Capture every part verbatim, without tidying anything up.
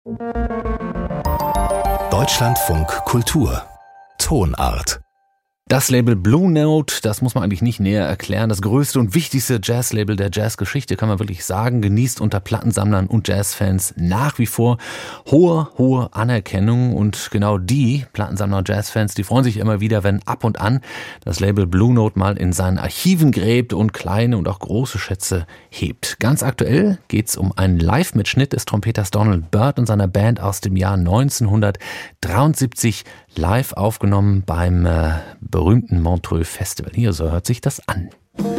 Deutschlandfunk Kultur Tonart. Das Label Blue Note, das muss man eigentlich nicht näher erklären. Das größte und wichtigste Jazzlabel der Jazzgeschichte, kann man wirklich sagen, genießt unter Plattensammlern und Jazzfans nach wie vor hohe, hohe Anerkennung. Und genau die Plattensammler und Jazzfans, die freuen sich immer wieder, wenn ab und an das Label Blue Note mal in seinen Archiven gräbt und kleine und auch große Schätze hebt. Ganz aktuell geht's um einen Live-Mitschnitt des Trompeters Donald Byrd und seiner Band aus dem Jahr neunzehnhundertdreiundsiebzig, live aufgenommen beim äh, berühmten Montreux Festival. Hier, so hört sich das an.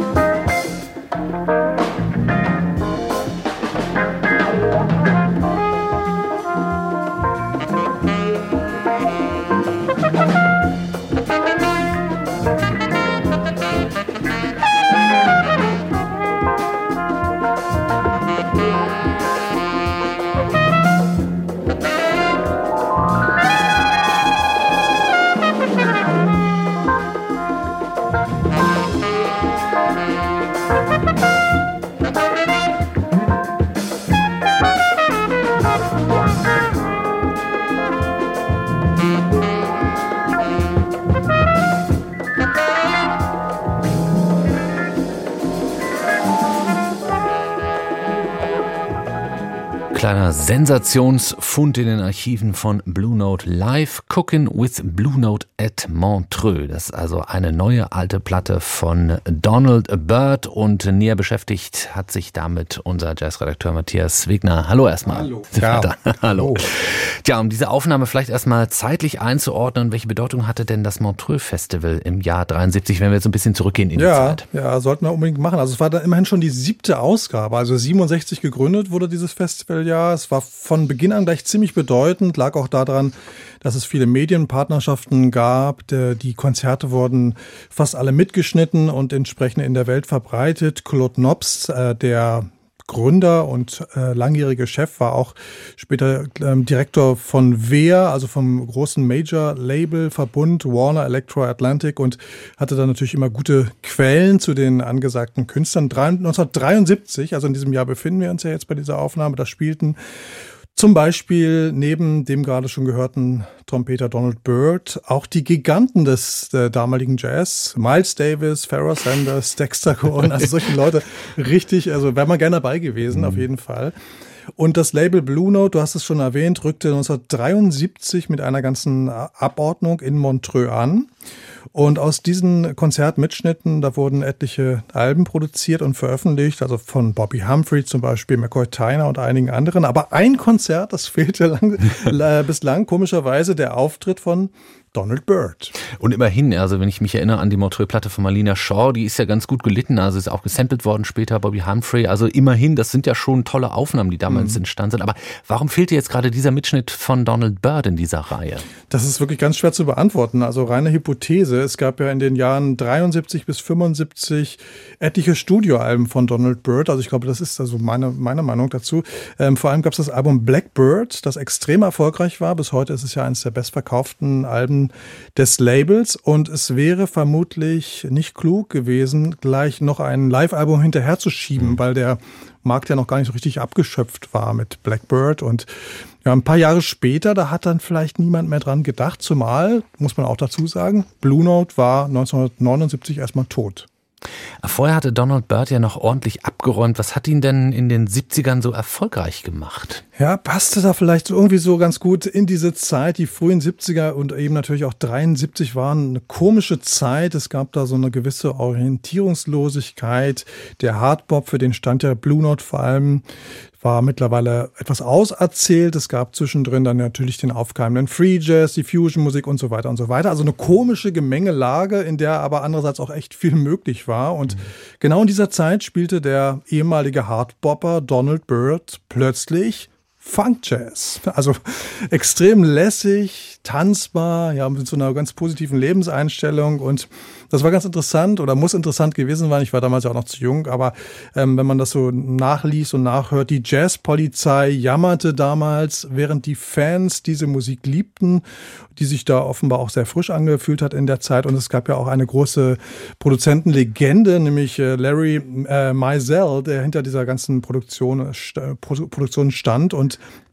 Kleiner Sensationsfund in den Archiven von Blue Note Live, Cookin' with Blue Note at Montreux. Das ist also eine neue alte Platte von Donald Byrd, und näher beschäftigt hat sich damit unser Jazzredakteur Matthias Wegner. Hallo erstmal. Hallo. Ja. Hallo. Tja, um diese Aufnahme vielleicht erstmal zeitlich einzuordnen, welche Bedeutung hatte denn das Montreux Festival im Jahr dreiundsiebzig, wenn wir jetzt ein bisschen zurückgehen in die ja, Zeit? Ja, sollten wir unbedingt machen. Also es war dann immerhin schon die siebte Ausgabe. Also siebenundsechzig gegründet wurde dieses Festival ja. Es war von Beginn an gleich ziemlich bedeutend, lag auch daran, dass es viele Medienpartnerschaften gab. Die Konzerte wurden fast alle mitgeschnitten und entsprechend in der Welt verbreitet. Claude Nobs, der Gründer und äh, langjährige Chef, war auch später ähm, Direktor von W E A, also vom großen Major-Label-Verbund Warner Electro Atlantic, und hatte dann natürlich immer gute Quellen zu den angesagten Künstlern. neunzehnhundertdreiundsiebzig, also in diesem Jahr befinden wir uns ja jetzt bei dieser Aufnahme, da spielten zum Beispiel neben dem gerade schon gehörten Trompeter Donald Byrd auch die Giganten des äh, damaligen Jazz, Miles Davis, Pharoah Sanders, Dexter Gordon, also solche Leute, richtig, also wäre man gerne dabei gewesen, mhm. auf jeden Fall. Und das Label Blue Note, du hast es schon erwähnt, rückte neunzehnhundertdreiundsiebzig mit einer ganzen Abordnung in Montreux an. Und aus diesen Konzertmitschnitten, da wurden etliche Alben produziert und veröffentlicht, also von Bobby Humphrey zum Beispiel, McCoy Tyner und einigen anderen. Aber ein Konzert, das fehlte lang, äh, bislang, komischerweise, der Auftritt von Donald Byrd. Und immerhin, also wenn ich mich erinnere an die Montreux-Platte von Marlena Shaw, die ist ja ganz gut gelitten, also ist auch gesampelt worden später, Bobby Humphrey, also immerhin, das sind ja schon tolle Aufnahmen, die damals mhm. entstanden sind. Aber warum fehlte jetzt gerade dieser Mitschnitt von Donald Byrd in dieser Reihe? Das ist wirklich ganz schwer zu beantworten, also reine Hypothese. Es gab ja in den Jahren dreiundsiebzig bis fünfundsiebzig etliche Studioalben von Donald Byrd, also ich glaube, das ist also meine, meine Meinung dazu. Ähm, vor allem gab es das Album Blackbird, das extrem erfolgreich war, bis heute ist es ja eines der bestverkauften Alben des Labels, und es wäre vermutlich nicht klug gewesen, gleich noch ein Live-Album hinterherzuschieben, mhm. weil der Markt ja noch gar nicht so richtig abgeschöpft war mit Blackbird. Und ja, ein paar Jahre später, da hat dann vielleicht niemand mehr dran gedacht, zumal, muss man auch dazu sagen, Blue Note war neunzehnhundertneunundsiebzig erstmal tot. Vorher hatte Donald Byrd ja noch ordentlich abgeräumt. Was hat ihn denn in den siebzigern so erfolgreich gemacht? Ja, passte da vielleicht irgendwie so ganz gut in diese Zeit. Die frühen siebziger und eben natürlich auch dreiundsiebzig waren eine komische Zeit. Es gab da so eine gewisse Orientierungslosigkeit. Der Hardbop, für den stand ja Blue Note vor allem, war mittlerweile etwas auserzählt. Es gab zwischendrin dann natürlich den aufkeimenden Free Jazz, die Fusion-Musik und so weiter und so weiter. Also eine komische Gemengelage, in der aber andererseits auch echt viel möglich war. Und mhm. genau in dieser Zeit spielte der ehemalige Hardbopper Donald Byrd plötzlich Funk Jazz. Also extrem lässig, tanzbar, ja, mit so einer ganz positiven Lebenseinstellung, und das war ganz interessant oder muss interessant gewesen sein. Ich war damals ja auch noch zu jung, aber ähm, wenn man das so nachliest und nachhört, die Jazzpolizei jammerte damals, während die Fans diese Musik liebten, die sich da offenbar auch sehr frisch angefühlt hat in der Zeit. Und es gab ja auch eine große Produzentenlegende, nämlich äh, Larry äh, Mizell, der hinter dieser ganzen Produktion, äh, Produktion stand. Und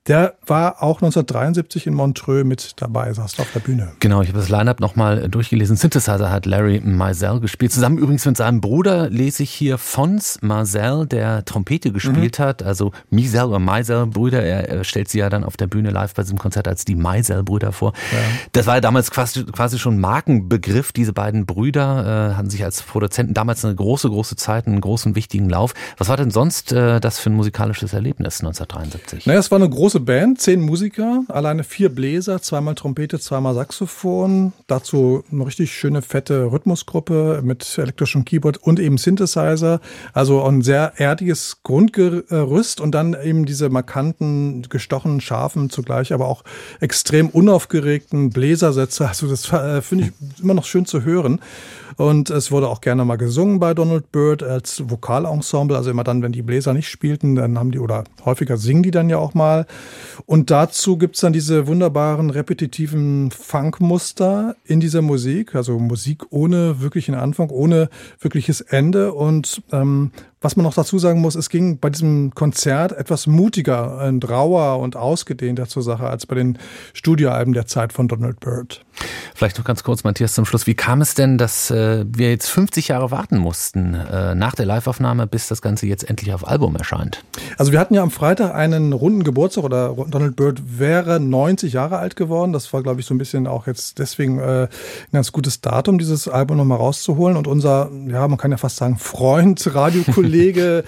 der war auch neunzehnhundertdreiundsiebzig in Montreux mit dabei, saß auf der Bühne. Genau, ich habe das Line-Up nochmal durchgelesen. Synthesizer hat Larry Mizell gespielt. Zusammen übrigens mit seinem Bruder lese ich hier Fons Mizell, der Trompete gespielt mhm. hat. Also Mizell oder Mizell Brüder. Er, er stellt sie ja dann auf der Bühne live bei diesem Konzert als die Mizell Brüder vor. Ja. Das war ja damals quasi, quasi schon Markenbegriff. Diese beiden Brüder äh, hatten sich als Produzenten damals eine große, große Zeit, einen großen, wichtigen Lauf. Was war denn sonst äh, das für ein musikalisches Erlebnis neunzehnhundertdreiundsiebzig? Naja, es war eine große Band, zehn Musiker, alleine vier Bläser, zweimal Trompete, zweimal Saxophon. Dazu eine richtig schöne, fette Rhythmusgruppe mit elektrischem Keyboard und eben Synthesizer. Also ein sehr erdiges Grundgerüst und dann eben diese markanten, gestochenen, scharfen, zugleich aber auch extrem unaufgeregten Bläsersätze. Also das äh, finde ich immer noch schön zu hören. Und es wurde auch gerne mal gesungen bei Donald Byrd als Vokalensemble. Also immer dann, wenn die Bläser nicht spielten, dann haben die, oder häufiger singen die dann ja auch mal. Und dazu gibt's dann diese wunderbaren, repetitiven Funkmuster in dieser Musik. Also Musik ohne wirklichen Anfang, ohne wirkliches Ende. Und ähm, was man noch dazu sagen muss, es ging bei diesem Konzert etwas mutiger und rauer und ausgedehnter zur Sache als bei den Studioalben der Zeit von Donald Byrd. Vielleicht noch ganz kurz, Matthias, zum Schluss. Wie kam es denn, dass äh, wir jetzt fünfzig Jahre warten mussten äh, nach der Liveaufnahme, bis das Ganze jetzt endlich auf Album erscheint? Also wir hatten ja am Freitag einen runden Geburtstag, oder Donald Byrd wäre neunzig Jahre alt geworden. Das war, glaube ich, so ein bisschen auch jetzt deswegen äh, ein ganz gutes Datum, dieses Album nochmal rauszuholen. Und unser, ja, man kann ja fast sagen, Freund, Radiokollege,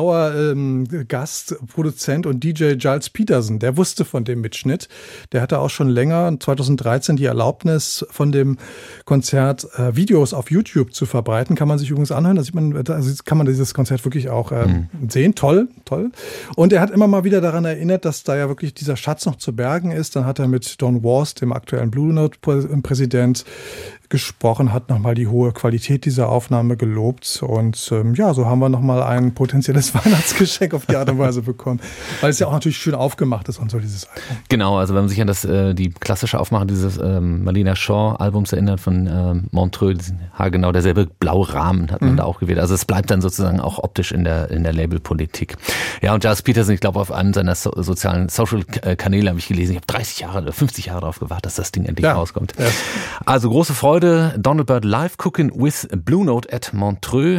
Dauergast, ähm, Produzent und D J Giles Peterson, der wusste von dem Mitschnitt. Der hatte auch schon länger, zweitausenddreizehn, die Erlaubnis von dem Konzert äh, Videos auf YouTube zu verbreiten. Kann man sich übrigens anhören. Da sieht man, also kann man dieses Konzert wirklich auch äh, mhm. sehen. Toll, toll. Und er hat immer mal wieder daran erinnert, dass da ja wirklich dieser Schatz noch zu bergen ist. Dann hat er mit Don Was, dem aktuellen Blue Note-Präsident, gesprochen, hat nochmal die hohe Qualität dieser Aufnahme gelobt. Und ähm, ja, so haben wir nochmal ein potenzielles Weihnachtsgeschenk auf die Art und Weise bekommen. Weil es ja auch natürlich schön aufgemacht ist und so, dieses Album. Genau, also wenn man sich an das, äh, die klassische Aufmachung dieses ähm, Marlena Shaw-Albums erinnert von äh, Montreux, genau derselbe blaue Rahmen hat man mhm. da auch gewählt. Also es bleibt dann sozusagen auch optisch in der in der Labelpolitik. Ja, und Giles Peterson, ich glaube, auf einem seiner so, sozialen Social-Kanäle habe ich gelesen, ich habe dreißig Jahre oder fünfzig Jahre darauf gewartet, dass das Ding endlich ja. rauskommt. Ja. Also große Freude. Donald Byrd Live Cooking with Blue Note at Montreux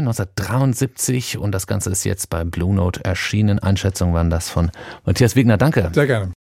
neunzehnhundertdreiundsiebzig und das Ganze ist jetzt bei Blue Note erschienen. Einschätzungen waren das von Matthias Wegner. Danke. Sehr gerne.